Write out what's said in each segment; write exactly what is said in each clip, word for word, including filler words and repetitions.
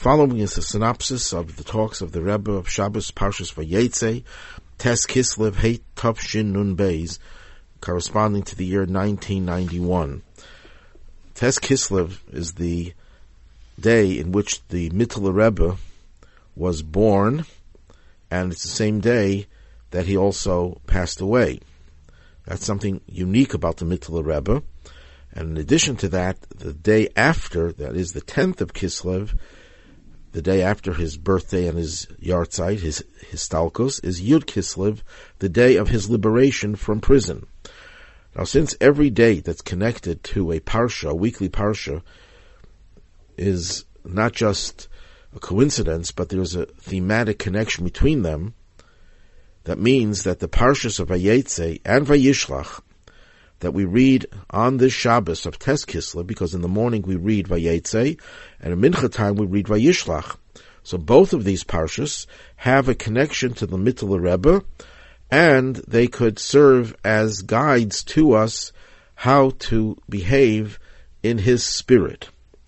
Following is a synopsis of the talks of the Rebbe of Shabbos Parshas Vayetze, Tes Kislev Heit Tov Shin Nun Beis, corresponding to the year nineteen ninety-one. Tes Kislev is the day in which the Mittler Rebbe was born, and it's the same day that he also passed away. That's something unique about the Mittler Rebbe. And in addition to that, the day after, that is the tenth of Kislev, the day after his birthday and his yahrzeit, his histalkos, is Yud Kislev, the day of his liberation from prison. Now, since every day that's connected to a parsha, a weekly parsha, is not just a coincidence, but there's a thematic connection between them, that means that the parshas of Vayetze and Vayishlach that we read on this Shabbos of Tes Kislev, because in the morning we read Vayetze, and in Mincha time we read Vayishlach. So both of these parshas have a connection to the Mittler Rebbe, and they could serve as guides to us how to behave in his spirit.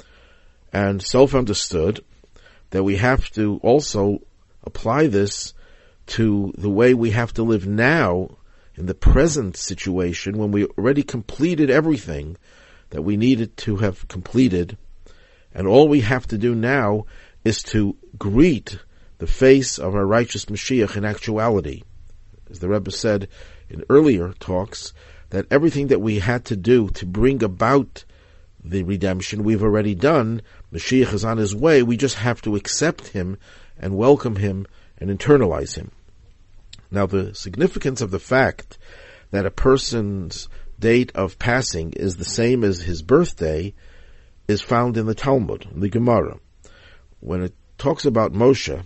And self-understood that we have to also apply this to the way we have to live now in the present situation when we already completed everything that we needed to have completed, and all we have to do now is to greet the face of our righteous Mashiach in actuality. As the Rebbe said in earlier talks, that everything that we had to do to bring about the redemption we've already done. Mashiach is on his way. We just have to accept him and welcome him and internalize him. Now, the significance of the fact that a person's date of passing is the same as his birthday is found in the Talmud, in the Gemara. When it talks about Moshe,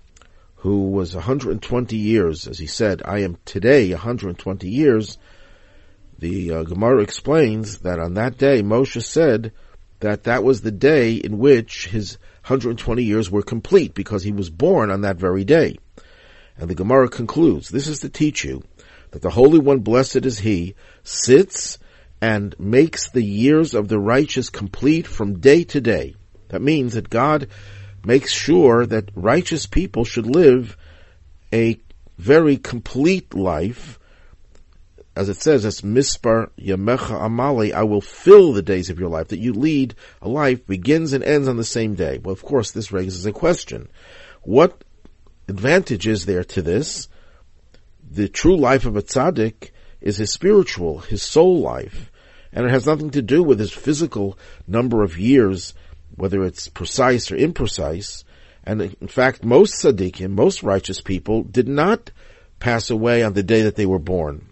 who was one hundred twenty years, as he said, I am today one hundred twenty years, the uh, Gemara explains that on that day Moshe said that that was the day in which his one hundred twenty years were complete, because he was born on that very day. And the Gemara concludes, this is to teach you that the Holy One, blessed is He, sits and makes the years of the righteous complete from day to day. That means that God makes sure that righteous people should live a very complete life. As it says, as mispar yamecha amali, I will fill the days of your life, that you lead a life begins and ends on the same day. Well, of course, this raises a question. What advantage is there to this? The true life of a tzaddik is his spiritual, his soul life, and it has nothing to do with his physical number of years, whether it's precise or imprecise. And in fact, most tzaddikim, most righteous people, did not pass away on the day that they were born.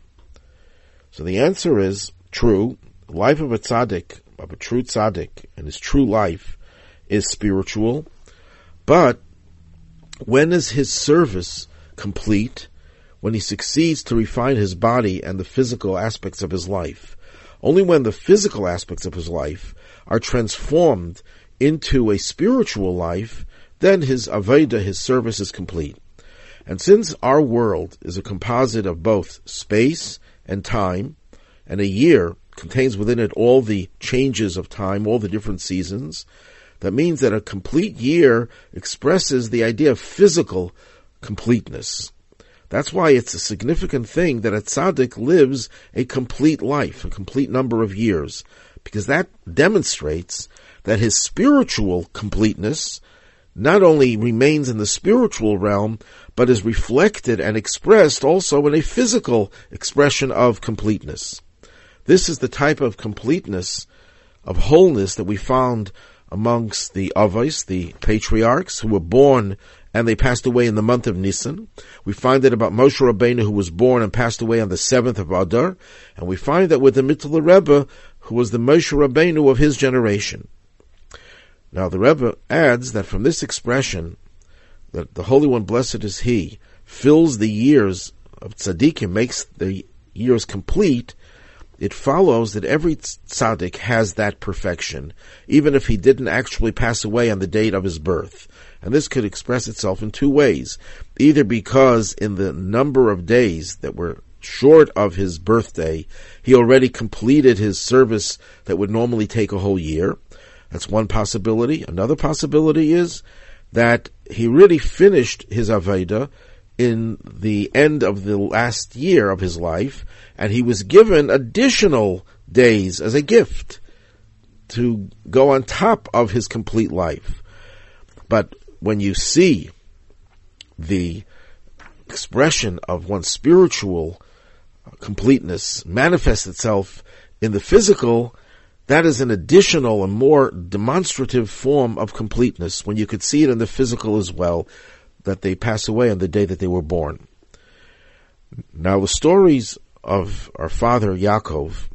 So the answer is true. The life of a tzaddik, of a true tzaddik, and his true life is spiritual, but when is his service complete? When he succeeds to refine his body and the physical aspects of his life. Only when the physical aspects of his life are transformed into a spiritual life, then his Aveda, his service, is complete. And since our world is a composite of both space and time, and a year contains within it all the changes of time, all the different seasons, that means that a complete year expresses the idea of physical completeness. That's why it's a significant thing that a tzaddik lives a complete life, a complete number of years, because that demonstrates that his spiritual completeness not only remains in the spiritual realm, but is reflected and expressed also in a physical expression of completeness. This is the type of completeness, of wholeness, that we found amongst the Avos, the patriarchs, who were born and they passed away in the month of Nisan. We find it about Moshe Rabbeinu, who was born and passed away on the seventh of Adar. And we find that with the Mittler Rebbe, who was the Moshe Rabbeinu of his generation. Now the Rebbe adds that from this expression, that the Holy One, blessed is He, fills the years of tzaddikim, makes the years complete, it follows that every tzaddik has that perfection, even if he didn't actually pass away on the date of his birth. And this could express itself in two ways. Either because in the number of days that were short of his birthday, he already completed his service that would normally take a whole year. That's one possibility. Another possibility is that he really finished his Aveda in the end of the last year of his life, and he was given additional days as a gift to go on top of his complete life. But when you see the expression of one's spiritual completeness manifest itself in the physical, that is an additional and more demonstrative form of completeness, when you could see it in the physical as well, that they pass away on the day that they were born. Now, the stories of our father Yaakov,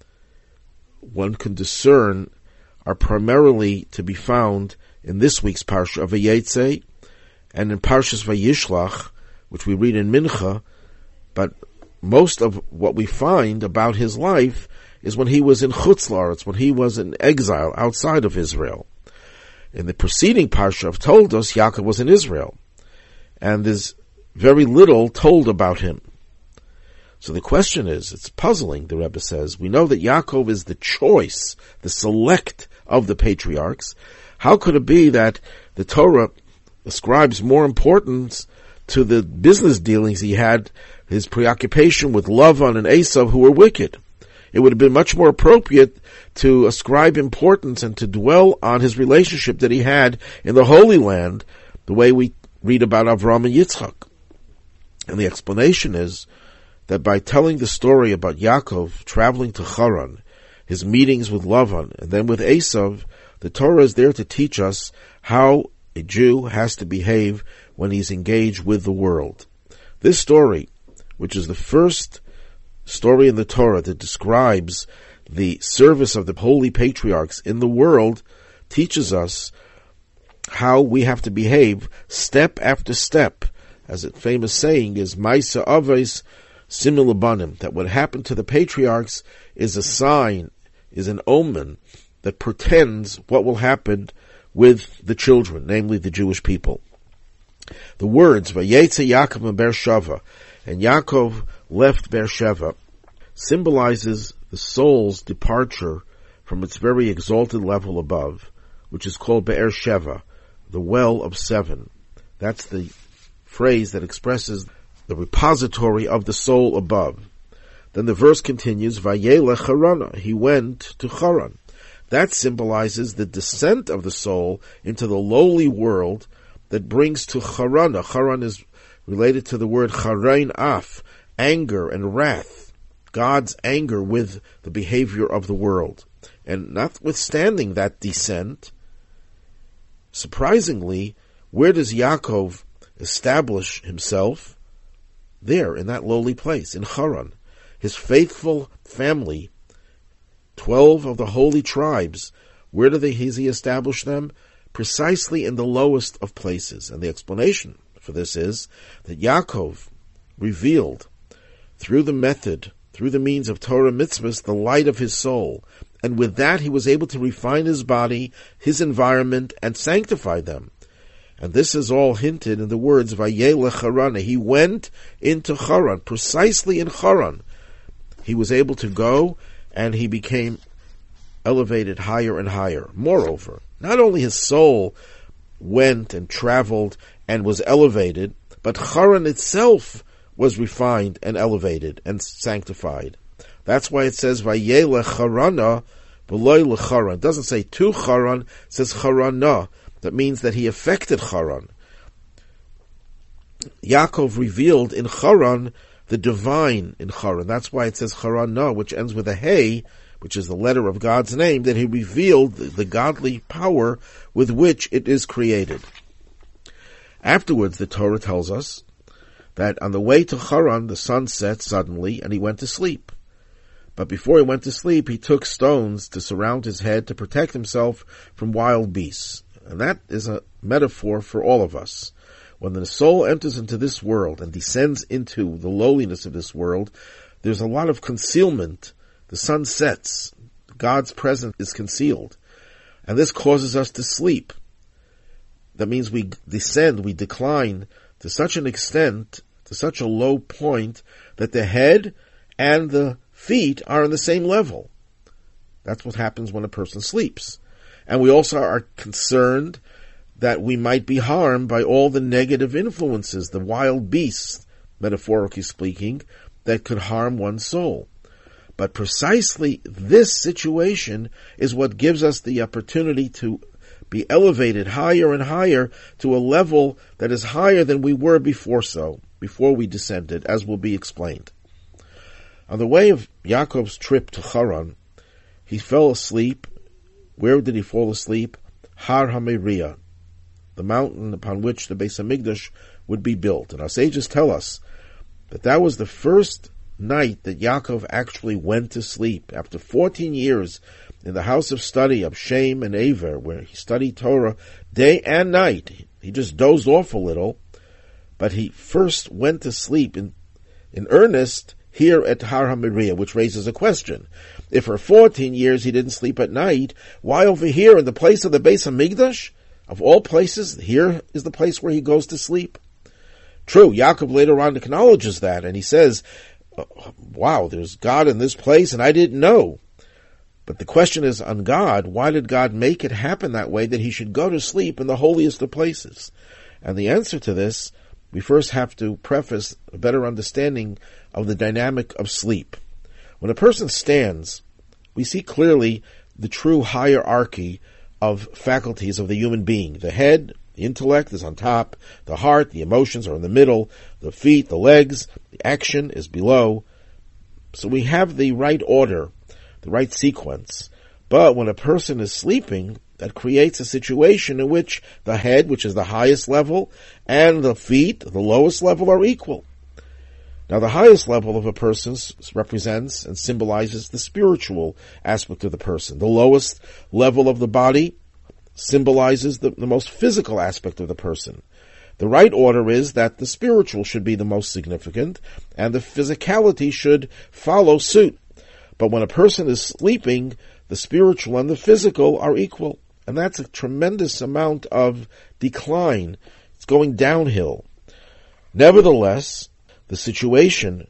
one can discern, are primarily to be found in this week's Parsha of Vayetze and in Parshas Vayishlach, which we read in Mincha, but most of what we find about his life is when he was in Chutz La'aretz, when he was in exile outside of Israel. In the preceding Parsha of Toldos, Yaakov was in Israel, and there's very little told about him. So the question is, it's puzzling, the Rebbe says. We know that Yaakov is the choice, the select of the patriarchs. How could it be that the Torah ascribes more importance to the business dealings he had, his preoccupation with Lavan and Esav, who were wicked? It would have been much more appropriate to ascribe importance and to dwell on his relationship that he had in the Holy Land, the way we read about Avraham and Yitzchak. And the explanation is that by telling the story about Yaakov traveling to Haran, his meetings with Lavan, and then with Esav, the Torah is there to teach us how a Jew has to behave when he's engaged with the world. This story, which is the first story in the Torah that describes the service of the holy patriarchs in the world, teaches us how we have to behave step after step. As a famous saying is, Maisa Avos Simul Banim, that what happened to the patriarchs is a sign, is an omen that portends what will happen with the children, namely the Jewish people. The words, Vayetze Yaakov and Beersheva, and Yaakov left Beersheva, symbolizes the soul's departure from its very exalted level above, which is called Beersheva, the well of seven. That's the phrase that expresses the repository of the soul above. Then the verse continues, Vayelech Harana, he went to Haran. That symbolizes the descent of the soul into the lowly world that brings to Harana. Haran is related to the word Charain Af, anger and wrath, God's anger with the behavior of the world. And notwithstanding that descent, surprisingly, where does Yaakov establish himself? There, in that lowly place, in Haran. His faithful family, twelve of the holy tribes, where do they, has he established them? Precisely in the lowest of places. And the explanation for this is that Yaakov revealed through the method, through the means of Torah mitzvahs, the light of his soul. And with that he was able to refine his body, his environment, and sanctify them. And this is all hinted in the words, Vayelech Haran. He went into Haran, precisely in Haran. He was able to go, and he became elevated higher and higher. Moreover, not only his soul went and traveled and was elevated, but Haran itself was refined and elevated and sanctified. That's why it says, Vayelech Harana, v'lo l'Haran. It doesn't say to Haran, it says Harana. That means that he affected Haran. Yaakov revealed in Haran the divine in Haran. That's why it says Harana, which ends with a hey, which is the letter of God's name, that he revealed the, the godly power with which it is created. Afterwards, the Torah tells us that on the way to Haran, the sun set suddenly, and he went to sleep. But before he went to sleep, he took stones to surround his head to protect himself from wild beasts. And that is a metaphor for all of us. When the soul enters into this world and descends into the lowliness of this world, there's a lot of concealment. The sun sets. God's presence is concealed. And this causes us to sleep. That means we descend, we decline to such an extent, to such a low point, that the head and the feet are on the same level. That's what happens when a person sleeps. And we also are concerned that we might be harmed by all the negative influences, the wild beasts, metaphorically speaking, that could harm one's soul. But precisely this situation is what gives us the opportunity to be elevated higher and higher to a level that is higher than we were before so, before we descended, as will be explained. On the way of Yaakov's trip to Haran, he fell asleep. Where did he fall asleep? Har HaMoriah, the mountain upon which the Beis Hamikdash would be built. And our sages tell us that that was the first night that Yaakov actually went to sleep. After fourteen years in the house of study of Shem and Aver, where he studied Torah day and night, he just dozed off a little, but he first went to sleep in, in earnest here at Har HaMoriah, which raises a question. If for fourteen years he didn't sleep at night, why over here in the place of the Beis Hamikdash, of all places, here is the place where he goes to sleep? True, Yaakov later on acknowledges that, and he says, wow, there's God in this place, and I didn't know. But the question is on God, why did God make it happen that way, that he should go to sleep in the holiest of places? And the answer to this, we first have to preface a better understanding of the dynamic of sleep. When a person stands, we see clearly the true hierarchy of faculties of the human being. The head, the intellect is on top, the heart, the emotions are in the middle, the feet, the legs, the action is below. So we have the right order, the right sequence. But when a person is sleeping, that creates a situation in which the head, which is the highest level, and the feet, the lowest level, are equal. Now the highest level of a person represents and symbolizes the spiritual aspect of the person. The lowest level of the body symbolizes the, the most physical aspect of the person. The right order is that the spiritual should be the most significant, and the physicality should follow suit. But when a person is sleeping, the spiritual and the physical are equal. And that's a tremendous amount of decline. It's going downhill. Nevertheless, the situation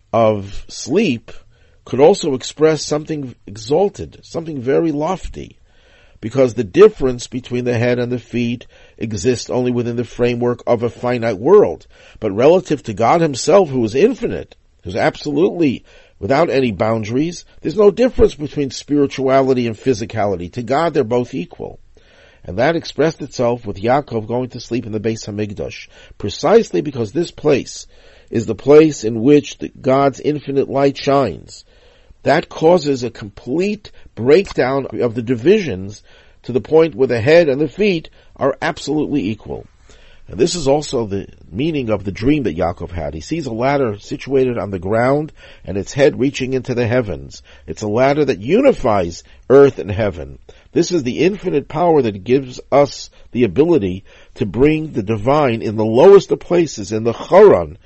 of sleep could also express something exalted, something very lofty, because the difference between the head and the feet exists only within the framework of a finite world. But relative to God himself, who is infinite, who's absolutely without any boundaries, there's no difference between spirituality and physicality. To God, they're both equal. And that expressed itself with Yaakov going to sleep in the Beis Hamikdash, precisely because this place is the place in which the, God's infinite light shines. That causes a complete breakdown of the divisions to the point where the head and the feet are absolutely equal. And this is also the meaning of the dream that Yaakov had. He sees a ladder situated on the ground and its head reaching into the heavens. It's a ladder that unifies earth and heaven. This is the infinite power that gives us the ability to bring the divine in the lowest of places, in the Haran,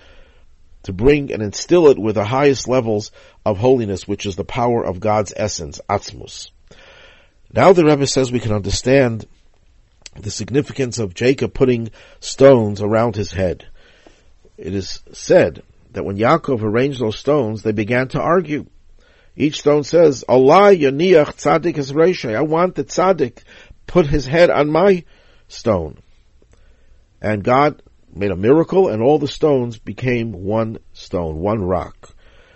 to bring and instill it with the highest levels of holiness, which is the power of God's essence, Atzmus. Now the Rebbe says we can understand the significance of Jacob putting stones around his head. It is said that when Yaakov arranged those stones, they began to argue. Each stone says, Allah yaniach tzaddik es reishay. I want the tzaddik put his head on my stone. And God made a miracle, and all the stones became one stone, one rock.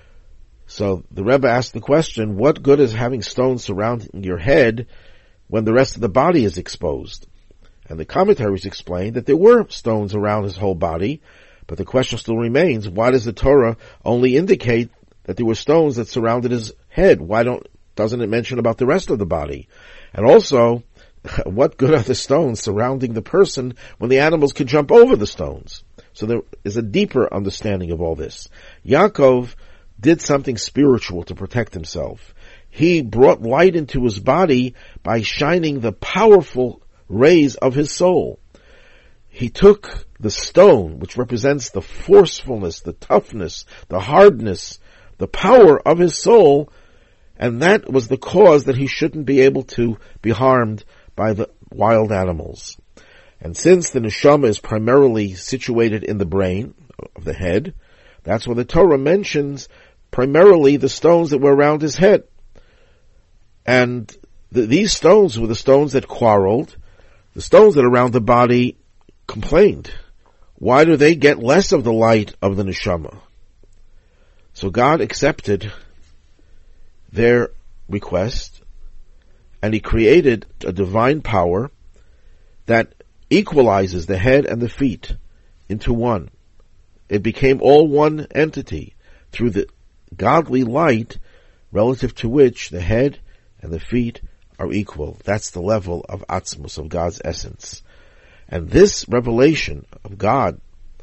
So the Rebbe asked the question, what good is having stones surrounding your head when the rest of the body is exposed? And the commentaries explain that there were stones around his whole body, but the question still remains, why does the Torah only indicate that there were stones that surrounded his head? Why don't, doesn't it mention about the rest of the body? And also, what good are the stones surrounding the person when the animals can jump over the stones? So there is a deeper understanding of all this. Yaakov did something spiritual to protect himself. He brought light into his body by shining the powerful rays of his soul. He took the stone, which represents the forcefulness, the toughness, the hardness, the power of his soul, and that was the cause that he shouldn't be able to be harmed by the wild animals. And since the neshama is primarily situated in the brain of the head, that's why the Torah mentions primarily the stones that were around his head. And the, these stones were the stones that quarreled, The stones that are around the body complained. Why do they get less of the light of the neshama? So God accepted their request, and He created a divine power that equalizes the head and the feet into one. It became all one entity through the godly light relative to which the head and the feet are equal. That's the level of Atzmus, of God's essence. And this revelation of God,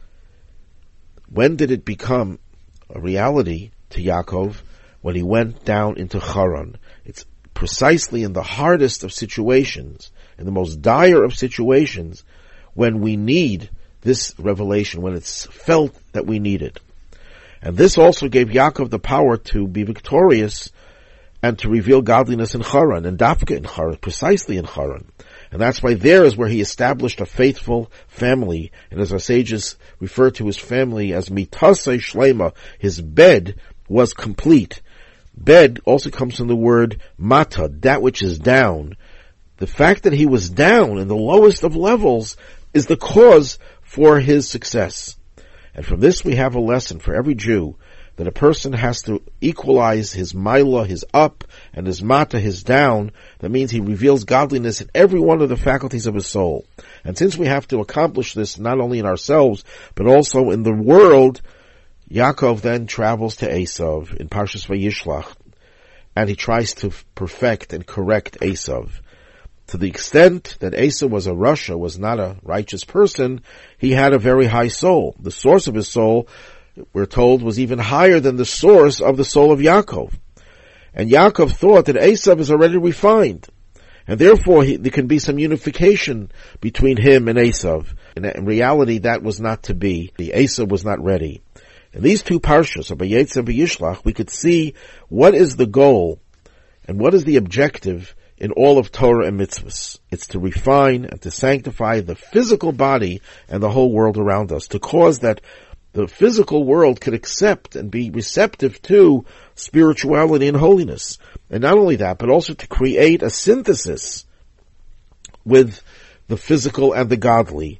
when did it become a reality to Yaakov? When he went down into Haran. It's precisely in the hardest of situations, in the most dire of situations, when we need this revelation, when it's felt that we need it. And this also gave Yaakov the power to be victorious and to reveal godliness in Haran, and Dafka in Haran, precisely in Haran. And that's why there is where he established a faithful family, and as our sages refer to his family as Mitasei Shlema, his bed was complete. Bed also comes from the word mata, that which is down. The fact that he was down in the lowest of levels is the cause for his success. And from this we have a lesson for every Jew, that a person has to equalize his maila, his up, and his mata, his down. That means he reveals godliness in every one of the faculties of his soul. And since we have to accomplish this not only in ourselves, but also in the world, Yaakov then travels to Esav in Parshas Vayishlach, and he tries to perfect and correct Esav. To the extent that Esav was a rasha, was not a righteous person, he had a very high soul. The source of his soul, we're told, was even higher than the source of the soul of Yaakov. And Yaakov thought that Esav is already refined, and therefore he, there can be some unification between him and Esav. In, in reality, that was not to be. The Esav was not ready. In these two parshas, of Vayetze and Vayishlach, we could see what is the goal and what is the objective in all of Torah and mitzvahs. It's to refine and to sanctify the physical body and the whole world around us, to cause that the physical world could accept and be receptive to spirituality and holiness. And not only that, but also to create a synthesis with the physical and the godly,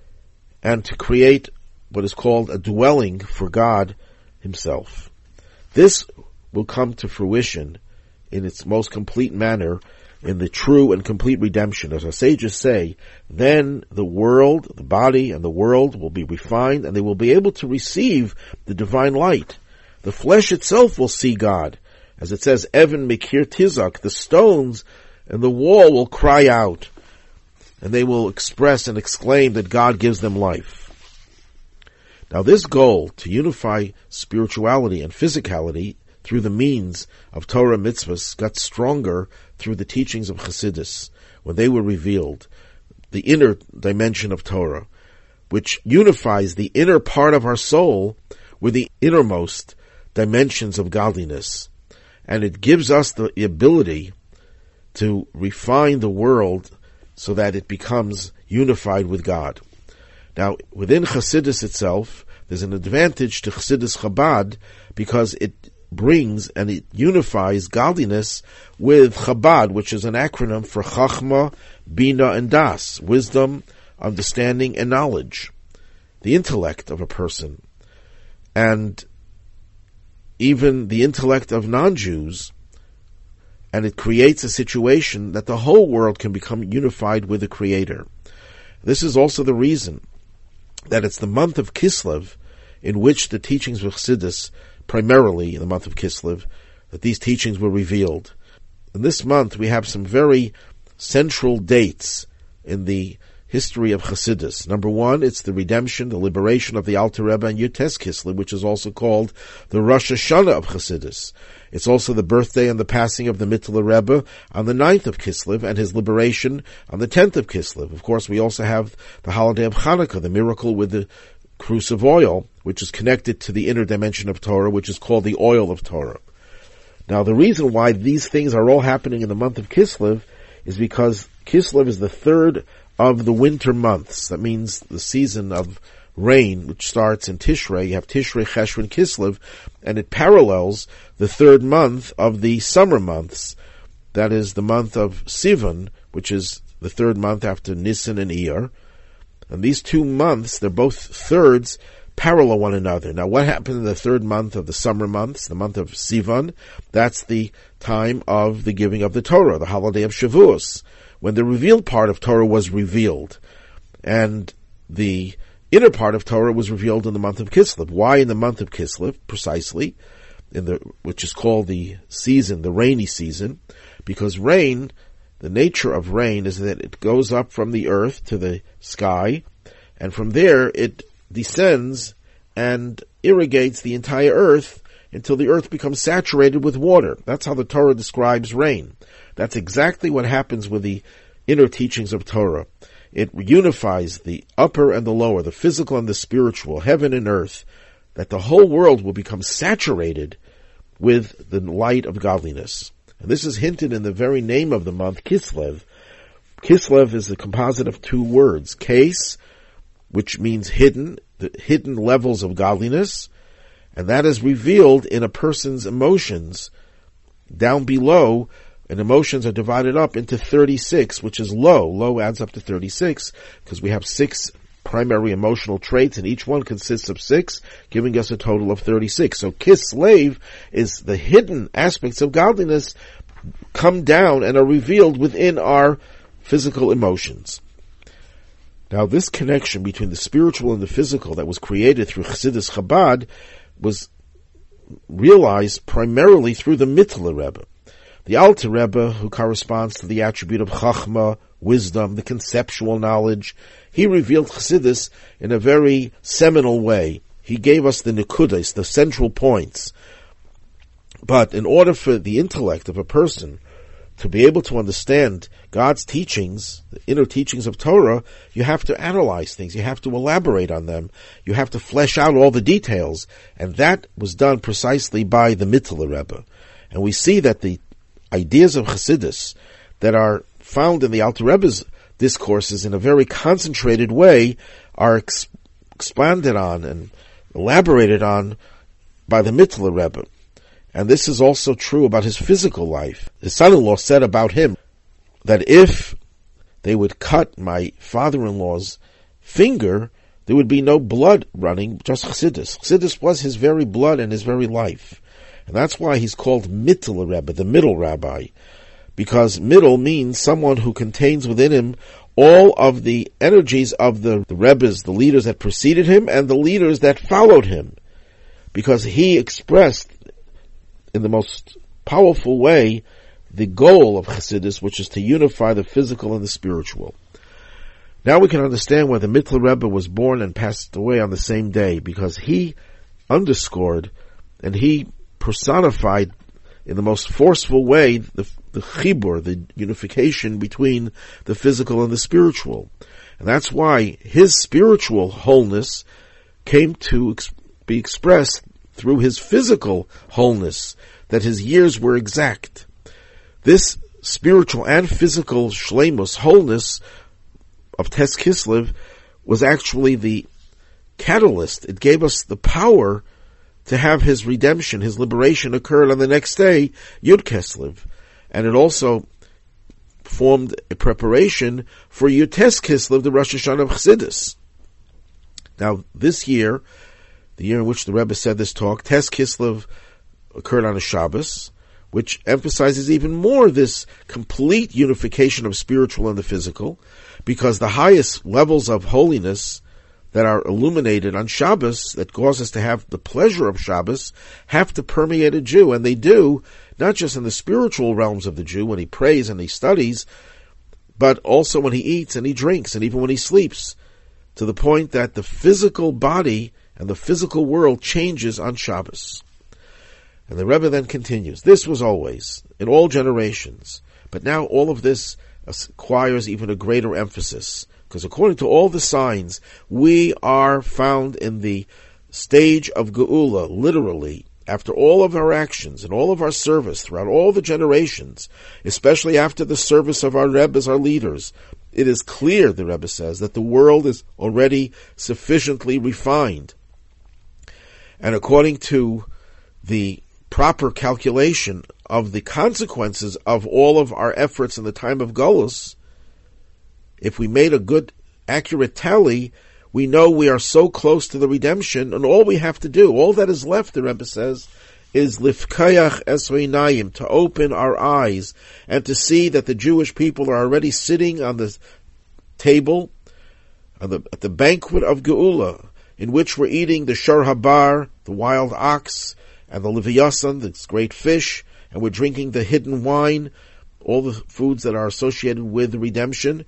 and to create what is called a dwelling for God Himself. This will come to fruition in its most complete manner in the true and complete redemption. As our sages say, then the world, the body and the world will be refined, and they will be able to receive the divine light. The flesh itself will see God. As it says, Evan Mikir Tizak, the stones and the wall will cry out, and they will express and exclaim that God gives them life. Now this goal, to unify spirituality and physicality through the means of Torah mitzvahs, got stronger through the teachings of Chassidus, when they were revealed, the inner dimension of Torah, which unifies the inner part of our soul with the innermost dimensions of godliness. And it gives us the ability to refine the world so that it becomes unified with God. Now, within Chassidus itself, there's an advantage to Chassidus Chabad, because it brings and it unifies godliness with Chabad, which is an acronym for Chachma, Bina, and Das, wisdom, understanding, and knowledge, the intellect of a person, and even the intellect of non-Jews. And it creates a situation that the whole world can become unified with the Creator. This is also the reason that it's the month of Kislev in which the teachings of Chassidus, primarily in the month of Kislev, that these teachings were revealed. In this month we have some very central dates in the history of Chassidus. Number one, it's the redemption, the liberation of the Alter Rebbe and Yutes Kislev, which is also called the Rosh Hashanah of Chassidus. It's also the birthday and the passing of the Mittler Rebbe on the ninth of Kislev, and his liberation on the tenth of Kislev. Of course, we also have the holiday of Hanukkah, the miracle with the cruse of oil, which is connected to the inner dimension of Torah, which is called the oil of Torah. Now, the reason why these things are all happening in the month of Kislev is because Kislev is the third of the winter months. That means the season of rain, which starts in Tishrei. You have Tishrei, Cheshvan, Kislev, and it parallels the third month of the summer months. That is the month of Sivan, which is the third month after Nisan and Iyar. And these two months, they're both thirds, parallel one another. Now, what happened in the third month of the summer months, the month of Sivan? That's the time of the giving of the Torah, the holiday of Shavuos, when the revealed part of Torah was revealed. And the inner part of Torah was revealed in the month of Kislev. Why in the month of Kislev, precisely, in the which is called the season, the rainy season? Because rain, the nature of rain is that it goes up from the earth to the sky, and from there it descends and irrigates the entire earth until the earth becomes saturated with water. That's how the Torah describes rain. That's exactly what happens with the inner teachings of Torah. It unifies the upper and the lower, the physical and the spiritual, heaven and earth, that the whole world will become saturated with the light of godliness. And this is hinted in the very name of the month, Kislev. Kislev is a composite of two words, Kes, which means hidden, the hidden levels of godliness, and that is revealed in a person's emotions. Down below, and emotions are divided up into thirty-six, which is low. Low adds up to thirty-six, because we have six primary emotional traits, and each one consists of six, giving us a total of thirty-six. So Kislev is the hidden aspects of godliness come down and are revealed within our physical emotions. Now, this connection between the spiritual and the physical that was created through Chassidus Chabad was realized primarily through the Mittler Rebbe. The Alter Rebbe, who corresponds to the attribute of Chachma, wisdom, the conceptual knowledge, he revealed Chassidus in a very seminal way. He gave us the nekudas, the central points. But in order for the intellect of a person to be able to understand God's teachings, the inner teachings of Torah, you have to analyze things, you have to elaborate on them, you have to flesh out all the details, and that was done precisely by the Mittler Rebbe. And we see that the ideas of Chassidus that are found in the Alter Rebbe's discourses in a very concentrated way are ex- expanded on and elaborated on by the Mittler Rebbe. And this is also true about his physical life. His son-in-law said about him that if they would cut my father-in-law's finger, there would be no blood running, just Chassidus. Chassidus was his very blood and his very life. And that's why he's called Mittler Rebbe, the middle rabbi. Because middle means someone who contains within him all of the energies of the, the Rebbes, the leaders that preceded him, and the leaders that followed him. Because he expressed in the most powerful way the goal of Chassidus, which is to unify the physical and the spiritual. Now we can understand why the Mittler Rebbe was born and passed away on the same day, because he underscored and he personified in the most forceful way the, the chibur, the unification between the physical and the spiritual. And that's why his spiritual wholeness came to ex- be expressed through his physical wholeness, that his years were exact. This spiritual and physical shleimus, wholeness of Tes Kislev, was actually the catalyst. It gave us the power to have his redemption, his liberation occurred on the next day, Yud Kislev. And it also formed a preparation for Yud Tes Kislev, the Rosh Hashanah of Chassidus. Now, this year, the year in which the Rebbe said this talk, Tes Kislev occurred on a Shabbos, which emphasizes even more this complete unification of spiritual and the physical, because the highest levels of holiness that are illuminated on Shabbos, that cause us to have the pleasure of Shabbos, have to permeate a Jew, and they do, not just in the spiritual realms of the Jew, when he prays and he studies, but also when he eats and he drinks, and even when he sleeps, to the point that the physical body and the physical world changes on Shabbos. And the Rebbe then continues, this was always, in all generations, but now all of this acquires even a greater emphasis, because according to all the signs, we are found in the stage of Geula, literally, after all of our actions and all of our service throughout all the generations, especially after the service of our Rebbes, our leaders. It is clear, the Rebbe says, that the world is already sufficiently refined. And according to the proper calculation of the consequences of all of our efforts in the time of Golus, if we made a good, accurate tally, we know we are so close to the redemption, and all we have to do, all that is left, the Rebbe says, is lifkayach es einayim, to open our eyes, and to see that the Jewish people are already sitting on the table, on the, at the banquet of Geula, in which we're eating the shor habar, the wild ox, and the leviyasan, this great fish, and we're drinking the hidden wine, all the foods that are associated with the redemption.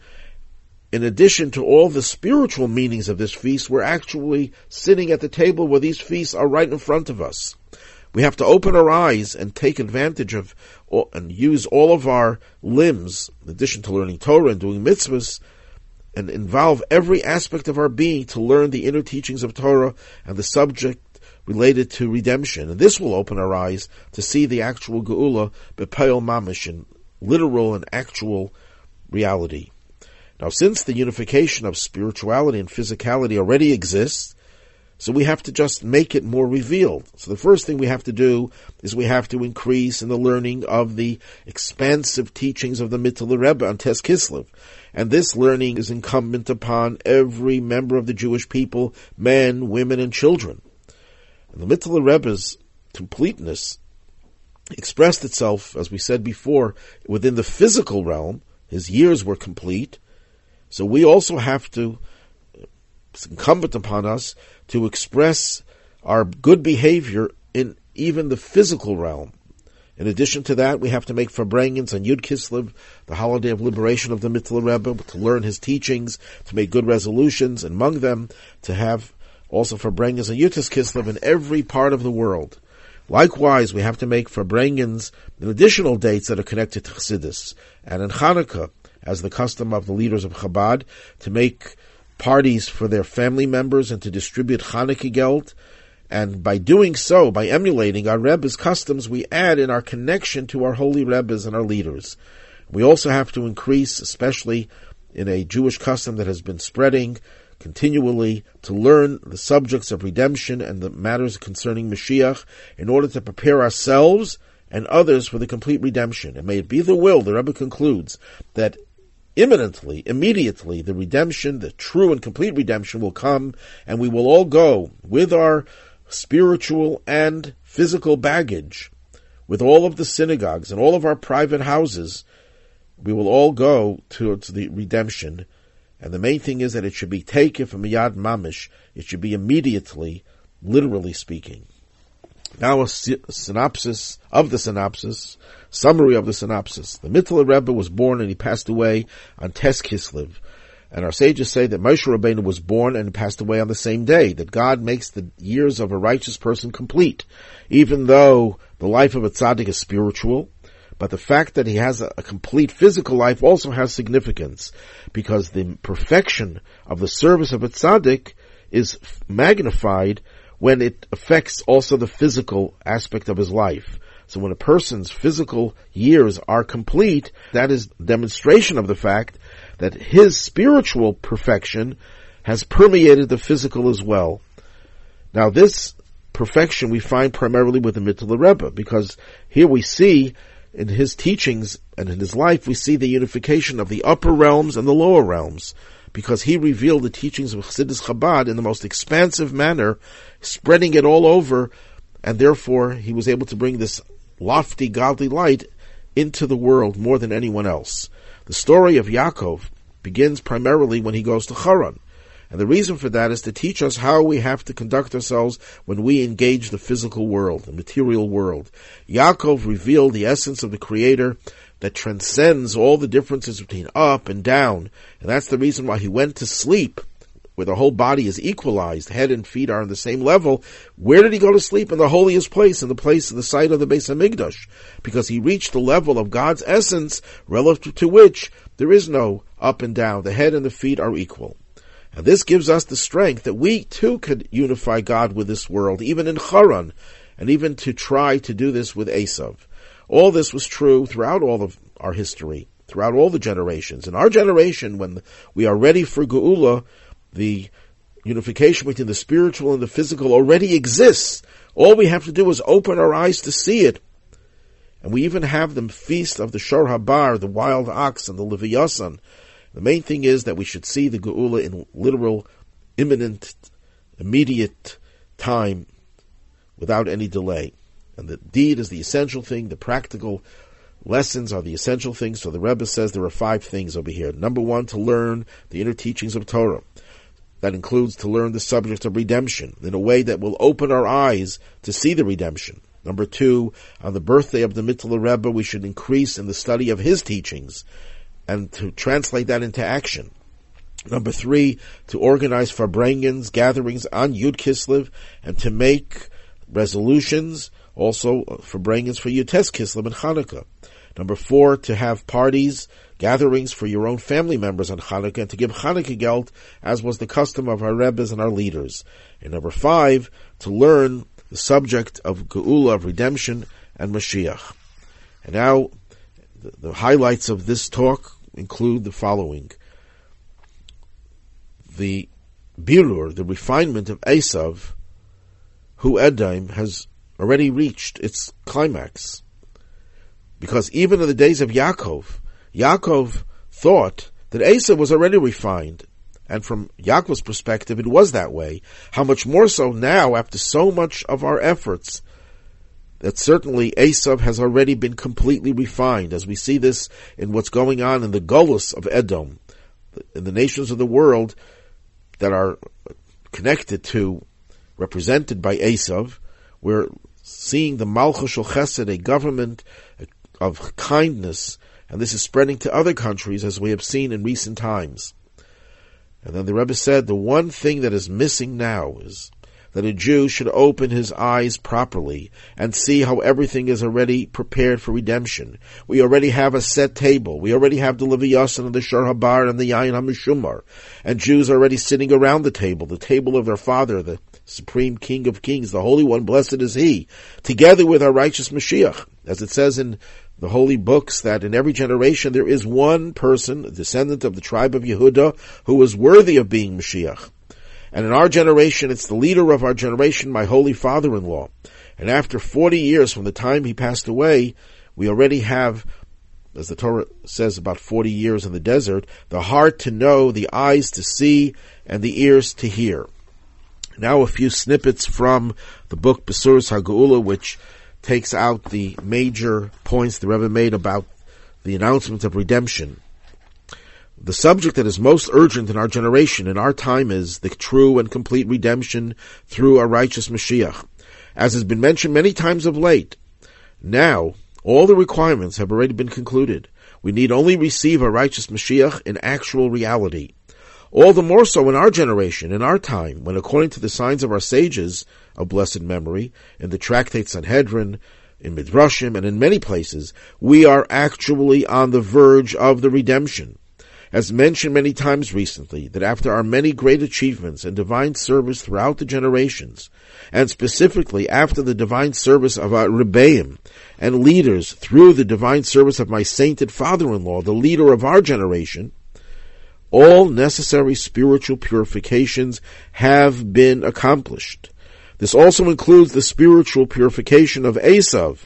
In addition to all the spiritual meanings of this feast, we're actually sitting at the table where these feasts are right in front of us. We have to open our eyes and take advantage of and use all of our limbs, in addition to learning Torah and doing mitzvahs, and involve every aspect of our being to learn the inner teachings of Torah and the subject related to redemption. And this will open our eyes to see the actual Geula, B'Peil Mamish, in literal and actual reality. Now, since the unification of spirituality and physicality already exists, so we have to just make it more revealed. So the first thing we have to do is we have to increase in the learning of the expansive teachings of the Mittler Rebbe on Tes Kislev. And this learning is incumbent upon every member of the Jewish people, men, women, and children. And the Mittler Rebbe's completeness expressed itself, as we said before, within the physical realm. His years were complete. So we also have to, it's incumbent upon us to express our good behavior in even the physical realm. In addition to that, we have to make Farbrengens on Yud Kislev, the holiday of liberation of the Mittler Rebbe, to learn his teachings, to make good resolutions, and among them, to have also Farbrengens on Yutas Kislev in every part of the world. Likewise, we have to make Farbrengens in additional dates that are connected to Chassidus, and in Hanukkah, as the custom of the leaders of Chabad, to make parties for their family members and to distribute Hanukkah geld. And by doing so, by emulating our Rebbe's customs, we add in our connection to our holy Rebbes and our leaders. We also have to increase, especially in a Jewish custom that has been spreading continually, to learn the subjects of redemption and the matters concerning Mashiach in order to prepare ourselves and others for the complete redemption. And may it be the will, the Rebbe concludes, that imminently, immediately, the redemption, the true and complete redemption will come, and we will all go with our spiritual and physical baggage, with all of the synagogues and all of our private houses. We will all go towards the redemption. And the main thing is that it should be taken from Miyad Mamish. It should be immediately, literally speaking. Now a synopsis of the synopsis, summary of the synopsis. The Mittler Rebbe was born and he passed away on Tes Kislev. And our sages say that Moshe Rabbeinu was born and passed away on the same day, that God makes the years of a righteous person complete. Even though the life of a tzaddik is spiritual, but the fact that he has a, a complete physical life also has significance, because the perfection of the service of a tzaddik is magnified when it affects also the physical aspect of his life. So when a person's physical years are complete, that is demonstration of the fact that his spiritual perfection has permeated the physical as well. Now this perfection we find primarily with the Mittler Rebbe, because here we see in his teachings and in his life, we see the unification of the upper realms and the lower realms, because he revealed the teachings of Chassidus Chabad in the most expansive manner, spreading it all over, and therefore he was able to bring this lofty, godly light into the world more than anyone else. The story of Yaakov begins primarily when he goes to Haran. And the reason for that is to teach us how we have to conduct ourselves when we engage the physical world, the material world. Yaakov revealed the essence of the Creator that transcends all the differences between up and down. And that's the reason why he went to sleep, where the whole body is equalized, head and feet are on the same level. Where did he go to sleep? In the holiest place, in the place of the site of the Beis HaMikdash, because he reached the level of God's essence, relative to which there is no up and down. The head and the feet are equal. And this gives us the strength that we too could unify God with this world, even in Haran, and even to try to do this with Esav. All this was true throughout all of our history, throughout all the generations. In our generation, when we are ready for Geula, the unification between the spiritual and the physical already exists. All we have to do is open our eyes to see it. And we even have the feast of the Shor Habar, the wild ox, and the Leviyasan, The main thing is that we should see the Geula in literal, imminent, immediate time, without any delay. And the deed is the essential thing, the practical lessons are the essential things. So the Rebbe says there are five things over here. Number one, to learn the inner teachings of Torah. That includes to learn the subject of redemption in a way that will open our eyes to see the redemption. Number two, on the birthday of the Mittler Rebbe, we should increase in the study of his teachings and to translate that into action. Number three, to organize Farbrengens, gatherings on Yud Kislev, and to make resolutions also Farbrengens for Yud Tes Kislev and Hanukkah. Number four, to have parties, gatherings for your own family members on Hanukkah, and to give Hanukkah geld, as was the custom of our Rebbes and our leaders. And number five, to learn the subject of Geula, of redemption, and Mashiach. And now, the, the highlights of this talk include the following. The birur, the refinement of Esav, who Edom has already reached its climax. Because even in the days of Yaakov, Yaakov thought that Esav was already refined. And from Yaakov's perspective, it was that way. How much more so now, after so much of our efforts, that certainly Esav has already been completely refined, as we see this in what's going on in the Golus of Edom, in the nations of the world that are connected to, represented by Esav. We're seeing the Malchus Shel Chesed, a government of kindness, and this is spreading to other countries, as we have seen in recent times. And then the Rebbe said, the one thing that is missing now is that a Jew should open his eyes properly and see how everything is already prepared for redemption. We already have a set table. We already have the Leviathan and the Shor Habar and the Yain HaMeshumar. And Jews are already sitting around the table, the table of their Father, the Supreme King of Kings, the Holy One, blessed is He, together with our righteous Mashiach. As it says in the holy books, that in every generation there is one person, a descendant of the tribe of Yehuda, who is worthy of being Mashiach. And in our generation, it's the leader of our generation, my holy father-in-law. And after forty years from the time he passed away, we already have, as the Torah says, about forty years in the desert, the heart to know, the eyes to see, and the ears to hear. Now a few snippets from the book Besuros HaGeula, which takes out the major points the Rebbe made about the announcement of redemption. The subject that is most urgent in our generation, in our time, is the true and complete redemption through a righteous Mashiach. As has been mentioned many times of late, now all the requirements have already been concluded. We need only receive a righteous Mashiach in actual reality. All the more so in our generation, in our time, when according to the signs of our sages of blessed memory, in the tractate Sanhedrin, in Midrashim, and in many places, we are actually on the verge of the redemption. As mentioned many times recently, that after our many great achievements and divine service throughout the generations, and specifically after the divine service of our Rebbeim and leaders through the divine service of my sainted father-in-law, the leader of our generation, all necessary spiritual purifications have been accomplished. This also includes the spiritual purification of Esav.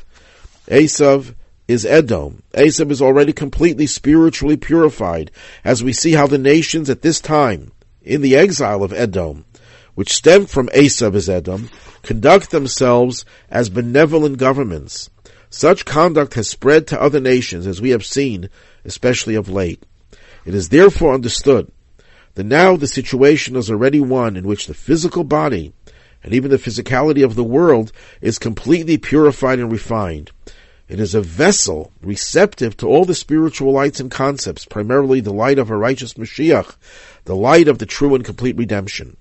Esav is Edom. Esav is already completely spiritually purified, as we see how the nations at this time, in the exile of Edom, which stem from Esav as Edom, conduct themselves as benevolent governments. Such conduct has spread to other nations, as we have seen, especially of late. It is therefore understood that now the situation is already one in which the physical body and even the physicality of the world is completely purified and refined. It is a vessel receptive to all the spiritual lights and concepts, primarily the light of a righteous Mashiach, the light of the true and complete redemption.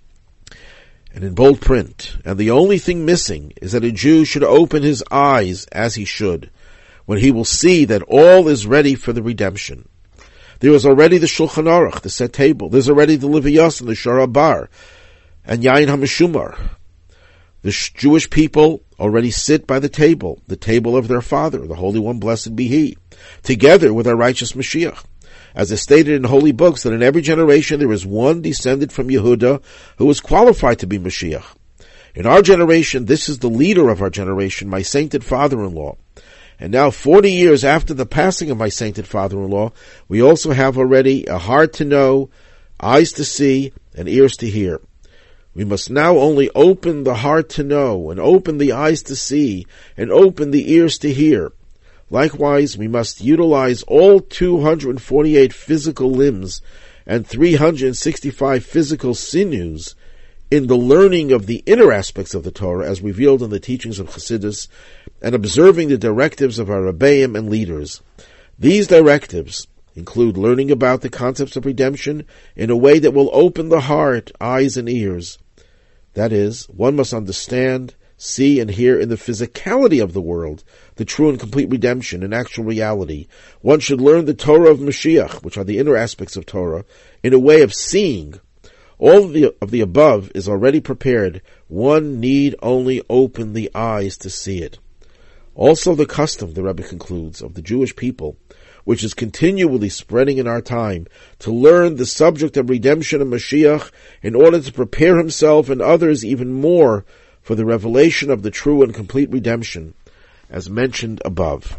And in bold print, and the only thing missing is that a Jew should open his eyes as he should, when he will see that all is ready for the redemption. There is already the Shulchan Aruch, the set table. There's already the Leviathan, the Shor Habar, and Yain HaMeshumar. The Jewish people already sit by the table, the table of their Father, the Holy One, blessed be He, together with our righteous Mashiach. As is stated in the holy books, that in every generation there is one descendant from Yehuda who is qualified to be Mashiach. In our generation, this is the leader of our generation, my sainted father-in-law. And now, forty years after the passing of my sainted father-in-law, we also have already a heart to know, eyes to see, and ears to hear. We must now only open the heart to know, and open the eyes to see, and open the ears to hear. Likewise, we must utilize all two hundred forty-eight physical limbs and three hundred sixty-five physical sinews in the learning of the inner aspects of the Torah as revealed in the teachings of Chassidus, and observing the directives of our Rebbeim and leaders. These directives include learning about the concepts of redemption in a way that will open the heart, eyes, and ears. That is, one must understand, see, and hear in the physicality of the world the true and complete redemption and actual reality. One should learn the Torah of Mashiach, which are the inner aspects of Torah, in a way of seeing. All of the, of the above is already prepared. One need only open the eyes to see it. Also the custom, the Rebbe concludes, of the Jewish people, which is continually spreading in our time, to learn the subject of redemption and Mashiach in order to prepare himself and others even more for the revelation of the true and complete redemption, as mentioned above.